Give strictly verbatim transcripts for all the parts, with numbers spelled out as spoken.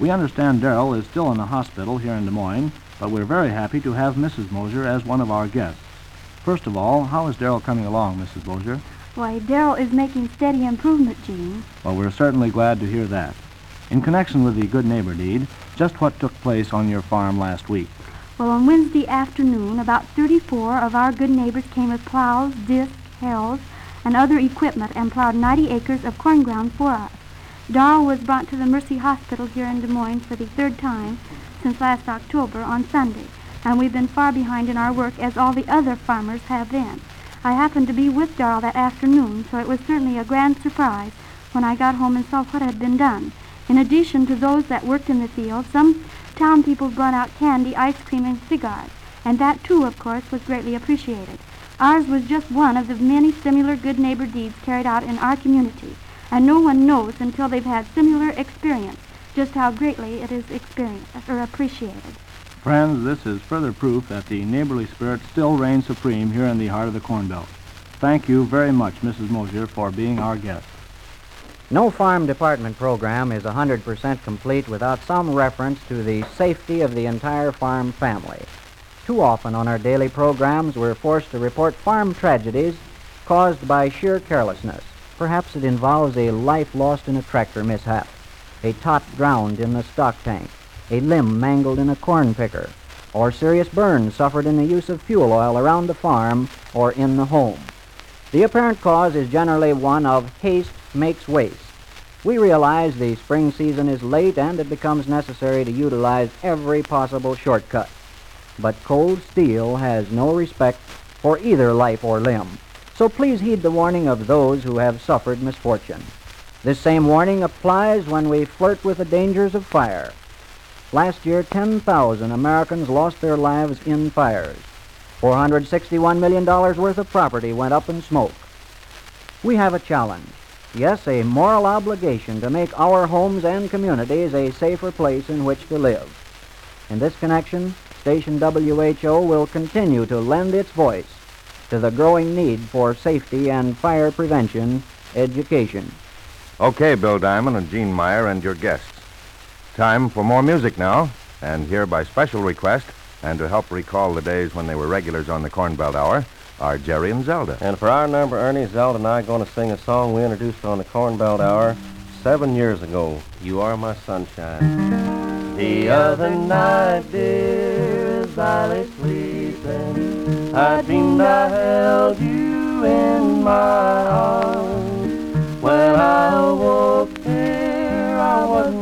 We understand Darrell is still in the hospital here in Des Moines, but we're very happy to have Missus Mosier as one of our guests. First of all, how is Darrell coming along, Missus Mosier? Why, Darrell is making steady improvement, Gene. Well, we're certainly glad to hear that. In connection with the Good Neighbor Deed, just what took place on your farm last week? Well, on Wednesday afternoon, about thirty-four of our good neighbors came with plows, discs, harrows, and other equipment and plowed ninety acres of corn ground for us. Darrell was brought to the Mercy Hospital here in Des Moines for the third time since last October on Sunday, and we've been far behind in our work as all the other farmers have been. I happened to be with Darrell that afternoon, so it was certainly a grand surprise when I got home and saw what had been done. In addition to those that worked in the field, some town people brought out candy, ice cream, and cigars, and that, too, of course, was greatly appreciated. Ours was just one of the many similar good neighbor deeds carried out in our community, and no one knows until they've had similar experience just how greatly it is experienced or appreciated. Friends, this is further proof that the neighborly spirit still reigns supreme here in the heart of the Corn Belt. Thank you very much, Missus Mosier, for being our guest. No farm department program is one hundred percent complete without some reference to the safety of the entire farm family. Too often on our daily programs, we're forced to report farm tragedies caused by sheer carelessness. Perhaps it involves a life lost in a tractor mishap, a tot drowned in the stock tank, a limb mangled in a corn picker, or serious burns suffered in the use of fuel oil around the farm or in the home. The apparent cause is generally one of haste makes waste. We realize the spring season is late and it becomes necessary to utilize every possible shortcut. But cold steel has no respect for either life or limb. So please heed the warning of those who have suffered misfortune. This same warning applies when we flirt with the dangers of fire. Last year, ten thousand Americans lost their lives in fires. four hundred sixty-one million dollars worth of property went up in smoke. We have a challenge. Yes, a moral obligation to make our homes and communities a safer place in which to live. In this connection, Station W H O will continue to lend its voice to the growing need for safety and fire prevention education. Okay, Bill Diamond and Gene Meyer and your guests. Time for more music now, and here by special request, and to help recall the days when they were regulars on the Corn Belt Hour, are Jerry and Zelda. And for our number, Ernie, Zelda and I are going to sing a song we introduced on the Corn Belt Hour seven years ago, You Are My Sunshine. The other night, dear, as I lay sleeping, I dreamed I held you in my arms. When I awoke, dear, I was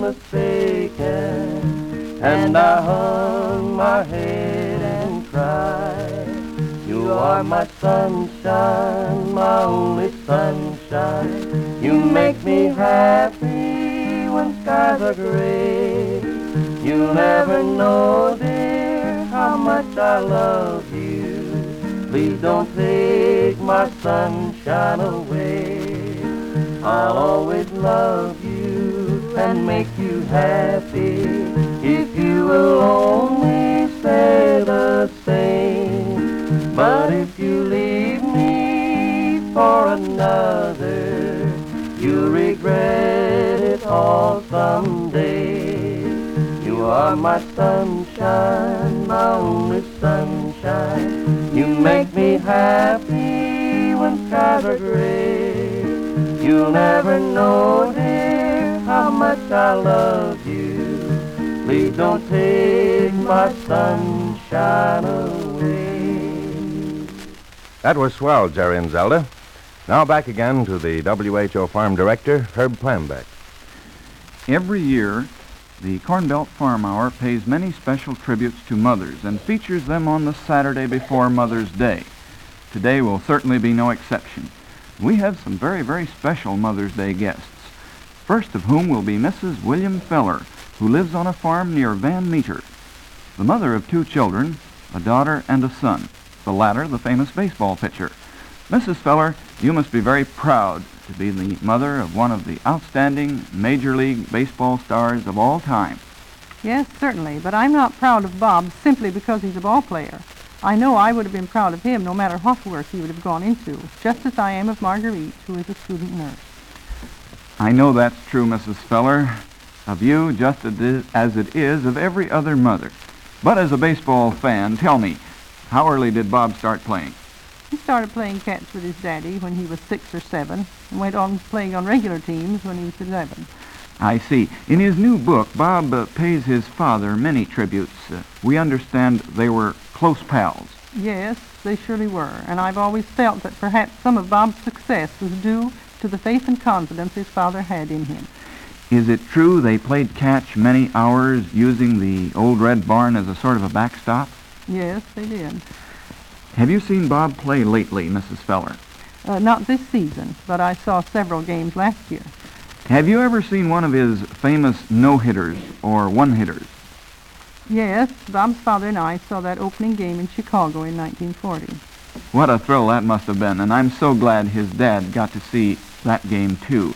mistaken, and I hung my head and cried. You are my sunshine, my only sunshine. You make me happy when skies are gray. You'll never know, dear, how much I love you. Please don't take my sunshine away. I'll always love you and make you happy if you will only say the same. But if you leave me for another, you'll regret it all someday. You are my sunshine, my only sunshine. You make me happy when skies are gray. You'll never know, dear, how much I love you. Please don't take my sunshine away. That was swell, Jerry and Zelda. Now back again to the W H O Farm Director, Herb Plambeck. Every year, the Corn Belt Farm Hour pays many special tributes to mothers and features them on the Saturday before Mother's Day. Today will certainly be no exception. We have some very, very special Mother's Day guests. First of whom will be Missus William Feller, who lives on a farm near Van Meter. The mother of two children, a daughter and a son, the latter the famous baseball pitcher. Missus Feller, you must be very proud to be the mother of one of the outstanding Major League Baseball stars of all time. Yes, certainly, but I'm not proud of Bob simply because he's a ball player. I know I would have been proud of him no matter what work he would have gone into, just as I am of Marguerite, who is a student nurse. I know that's true, Missus Feller. of you just as it is- as it is of every other mother. But as a baseball fan, tell me, how early did Bob start playing? He started playing catch with his daddy when he was six or seven and went on playing on regular teams when he was eleven. I see. In his new book, Bob uh, pays his father many tributes. Uh, we understand they were close pals. Yes, they surely were, and I've always felt that perhaps some of Bob's success was due to the faith and confidence his father had in him. Is it true they played catch many hours using the old red barn as a sort of a backstop? Yes, they did. Have you seen Bob play lately, Missus Feller? Uh, not this season, but I saw several games last year. Have you ever seen one of his famous no-hitters or one-hitters? Yes, Bob's father and I saw that opening game in Chicago in nineteen forty. What a thrill that must have been, and I'm so glad his dad got to see that game too.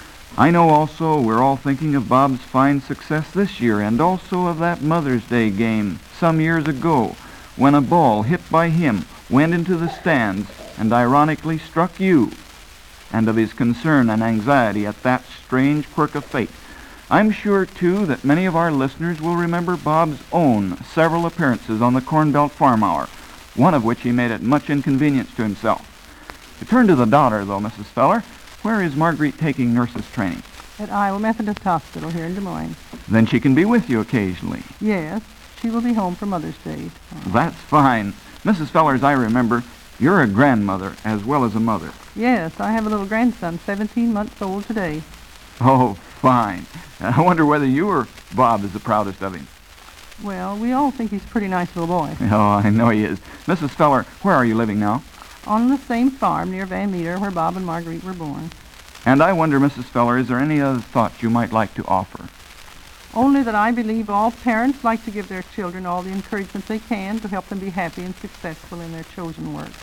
I know also we're all thinking of Bob's fine success this year and also of that Mother's Day game some years ago when a ball hit by him went into the stands and ironically struck you, and of his concern and anxiety at that strange quirk of fate. I'm sure, too, that many of our listeners will remember Bob's own several appearances on the Corn Belt Farm Hour, one of which he made at much inconvenience to himself. To turn to the daughter, though, Missus Feller, where is Marguerite taking nurse's training? At Iowa Methodist Hospital here in Des Moines. Then she can be with you occasionally. Yes, she will be home for Mother's Day. That's fine. Missus Feller, as I remember, you're a grandmother as well as a mother. Yes, I have a little grandson, seventeen months old today. Oh, fine. I wonder whether you or Bob is the proudest of him. Well, we all think he's a pretty nice little boy. Oh, I know he is. Missus Feller, where are you living now? On the same farm near Van Meter where Bob and Marguerite were born. And I wonder, Missus Feller, is there any other thoughts you might like to offer? Only that I believe all parents like to give their children all the encouragement they can to help them be happy and successful in their chosen work.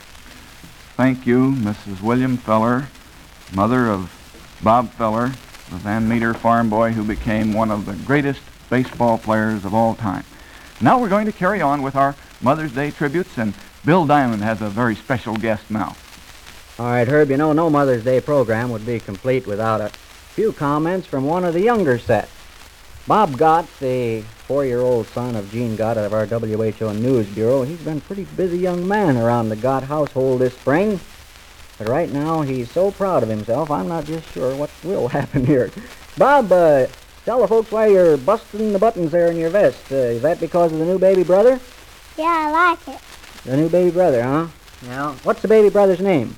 Thank you, Missus William Feller, mother of Bob Feller, the Van Meter farm boy who became one of the greatest baseball players of all time. Now we're going to carry on with our Mother's Day tributes, and Bill Diamond has a very special guest now. All right, Herb, you know, no Mother's Day program would be complete without a few comments from one of the younger set. Bob Gott, the four-year-old son of Gene Gott of our W H O News Bureau, he's been a pretty busy young man around the Gott household this spring. But right now, he's so proud of himself, I'm not just sure what will happen here. Bob, uh, tell the folks why you're busting the buttons there in your vest. Uh, is that because of the new baby brother? Yeah, I like it. The new baby brother, huh? Yeah. What's the baby brother's name?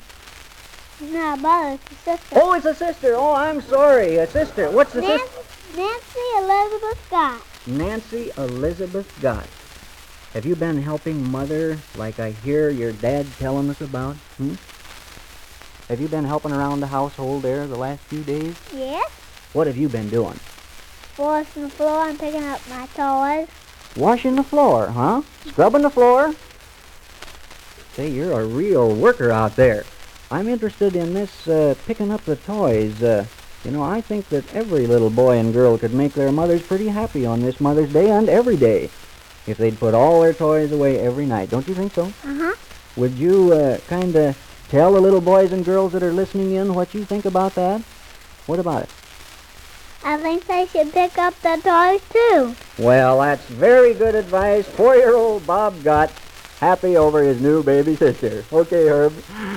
It's not a brother, it's a sister. Oh, it's a sister. Oh, I'm sorry. A sister. What's the Nancy, sister? Nancy Elizabeth Scott. Nancy Elizabeth Gott. Have you been helping Mother like I hear your dad telling us about? Hmm? Have you been helping around the household there the last few days? Yes. What have you been doing? Washing the floor and picking up my toys. Washing the floor, huh? Scrubbing the floor? Say, you're a real worker out there. I'm interested in this uh, picking up the toys. Uh, you know, I think that every little boy and girl could make their mothers pretty happy on this Mother's Day and every day if they'd put all their toys away every night. Don't you think so? Uh-huh. Would you uh, kind of tell the little boys and girls that are listening in what you think about that? What about it? I think they should pick up the toys, too. Well, that's very good advice. Four-year-old Bob Gott happy over his new baby sister. Okay, Herb.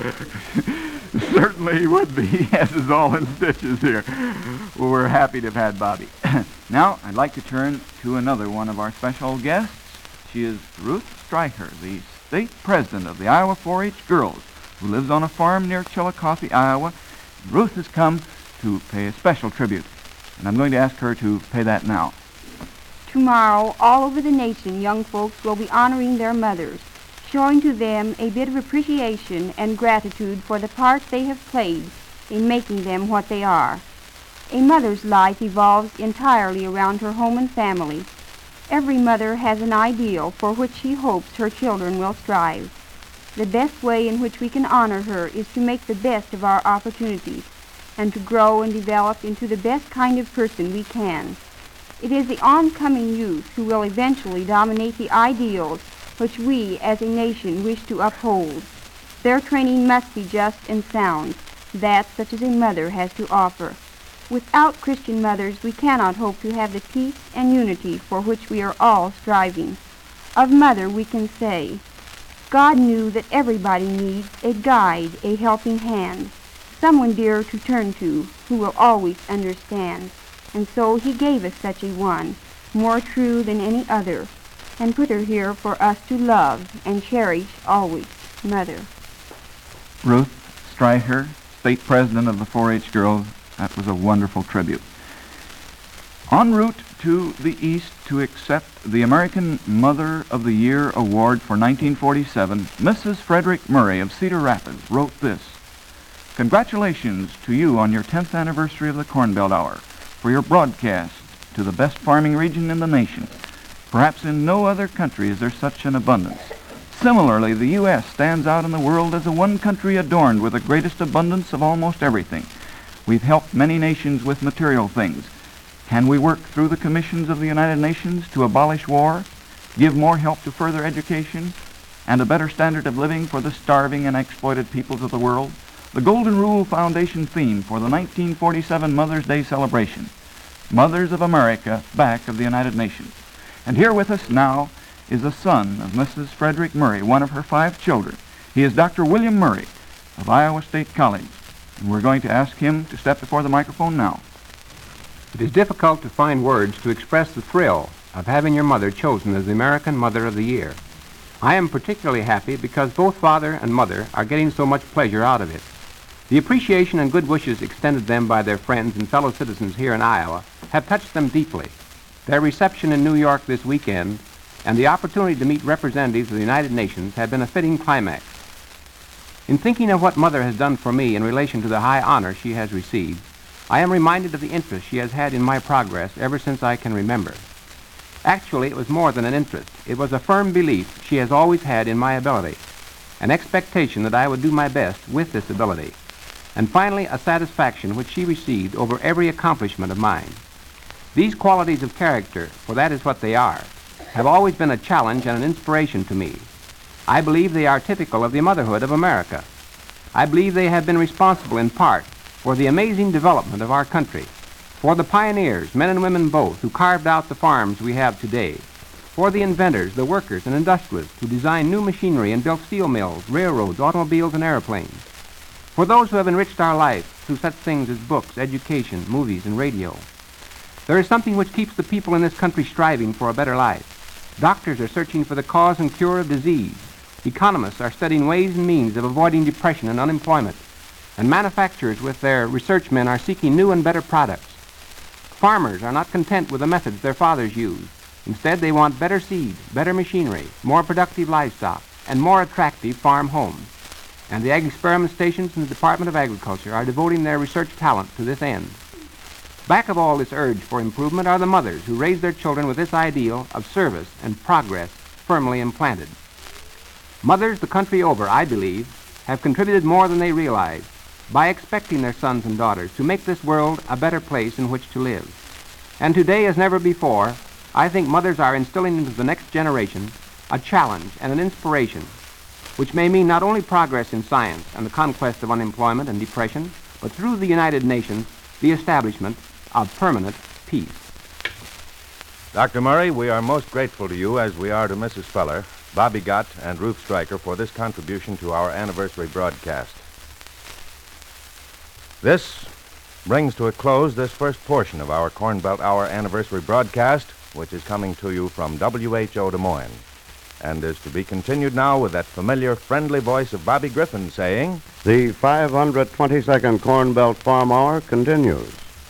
Certainly he would be. He has us all in stitches here. Well, we're happy to have had Bobby. Now, I'd like to turn to another one of our special guests. She is Ruth Stryker, the state president of the Iowa four H Girls, who lives on a farm near Chillicothe, Iowa. Ruth has come to pay a special tribute, and I'm going to ask her to pay that now. Tomorrow, all over the nation, young folks will be honoring their mothers, showing to them a bit of appreciation and gratitude for the part they have played in making them what they are. A mother's life evolves entirely around her home and family. Every mother has an ideal for which she hopes her children will strive. The best way in which we can honor her is to make the best of our opportunities and to grow and develop into the best kind of person we can. It is the oncoming youth who will eventually dominate the ideals which we as a nation wish to uphold. Their training must be just and sound, that such as a mother has to offer. Without Christian mothers, we cannot hope to have the peace and unity for which we are all striving. Of mother, we can say, God knew that everybody needs a guide, a helping hand, someone dear to turn to, who will always understand. And so he gave us such a one, more true than any other, and put her here for us to love and cherish always, Mother. Ruth Streicher, State President of the four H Girls, that was a wonderful tribute. En route to the East to accept the American Mother of the Year Award for nineteen forty-seven, Missus Frederick Murray of Cedar Rapids wrote this: "Congratulations to you on your tenth anniversary of the Corn Belt Hour for your broadcast to the best farming region in the nation. Perhaps in no other country is there such an abundance. Similarly, the U S stands out in the world as the one country adorned with the greatest abundance of almost everything. We've helped many nations with material things. Can we work through the commissions of the United Nations to abolish war, give more help to further education, and a better standard of living for the starving and exploited peoples of the world?" The Golden Rule Foundation theme for the nineteen forty-seven Mother's Day celebration, Mothers of America, back of the United Nations. And here with us now is the son of Missus Frederick Murray, one of her five children. He is Doctor William Murray of Iowa State College, and we're going to ask him to step before the microphone now. It is difficult to find words to express the thrill of having your mother chosen as the American Mother of the Year. I am particularly happy because both father and mother are getting so much pleasure out of it. The appreciation and good wishes extended them by their friends and fellow citizens here in Iowa have touched them deeply. Their reception in New York this weekend and the opportunity to meet representatives of the United Nations have been a fitting climax. In thinking of what Mother has done for me in relation to the high honor she has received, I am reminded of the interest she has had in my progress ever since I can remember. Actually, it was more than an interest. It was a firm belief she has always had in my ability, an expectation that I would do my best with this ability, and finally a satisfaction which she received over every accomplishment of mine. These qualities of character, for that is what they are, have always been a challenge and an inspiration to me. I believe they are typical of the motherhood of America. I believe they have been responsible in part for the amazing development of our country, for the pioneers, men and women both, who carved out the farms we have today, for the inventors, the workers, and industrialists who designed new machinery and built steel mills, railroads, automobiles, and airplanes, for those who have enriched our life through such things as books, education, movies, and radio. There is something which keeps the people in this country striving for a better life. Doctors are searching for the cause and cure of disease. Economists are studying ways and means of avoiding depression and unemployment. And manufacturers with their research men are seeking new and better products. Farmers are not content with the methods their fathers used. Instead, they want better seed, better machinery, more productive livestock, and more attractive farm homes. And the ag experiment stations in the Department of Agriculture are devoting their research talent to this end. Back of all this urge for improvement are the mothers who raise their children with this ideal of service and progress firmly implanted. Mothers the country over, I believe, have contributed more than they realize by expecting their sons and daughters to make this world a better place in which to live. And today, as never before, I think mothers are instilling into the next generation a challenge and an inspiration, which may mean not only progress in science and the conquest of unemployment and depression, but through the United Nations, the establishment of permanent peace. Doctor Murray, we are most grateful to you, as we are to Missus Feller, Bobby Gott, and Ruth Streicher for this contribution to our anniversary broadcast. This brings to a close this first portion of our Corn Belt Hour anniversary broadcast, which is coming to you from W H O Des Moines, and is to be continued now with that familiar, friendly voice of Bobby Griffin saying, "The five hundred twenty-second Corn Belt Farm Hour continues."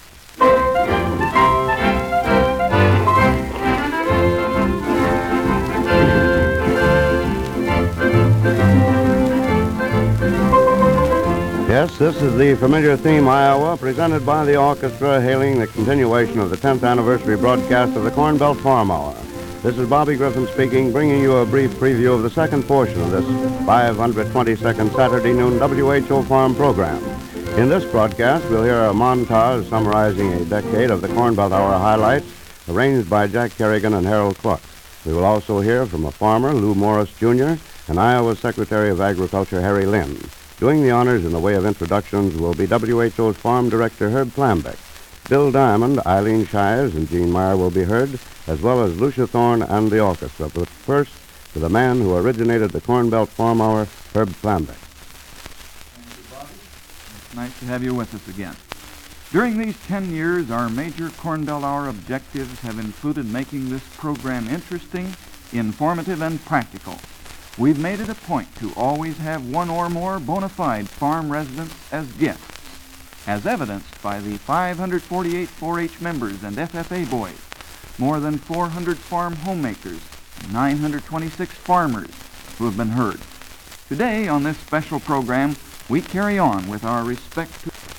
Yes, this is the familiar theme, Iowa, presented by the orchestra, hailing the continuation of the tenth anniversary broadcast of the Corn Belt Farm Hour. This is Bobby Griffin speaking, bringing you a brief preview of the second portion of this five hundred twenty-second Saturday noon W H O Farm program. In this broadcast, we'll hear a montage summarizing a decade of the Corn Belt Hour highlights, arranged by Jack Kerrigan and Harold Cluck. We will also hear from a farmer, Lou Morris, Junior, and Iowa's Secretary of Agriculture, Harry Lynn. Doing the honors in the way of introductions will be W H O's Farm Director, Herb Flambeck. Bill Diamond, Eileen Shires, and Gene Meyer will be heard, as well as Lucia Thorne and the orchestra. But first, to the man who originated the Corn Belt Farm Hour, Herb Flambeck. Thank you, Bobby. It's nice to have you with us again. During these ten years, our major Corn Belt Hour objectives have included making this program interesting, informative, and practical. We've made it a point to always have one or more bona fide farm residents as guests, as evidenced by the five hundred forty-eight four H members and F F A boys, more than four hundred farm homemakers, and nine hundred twenty-six farmers who have been heard. Today, on this special program, we carry on with our respect to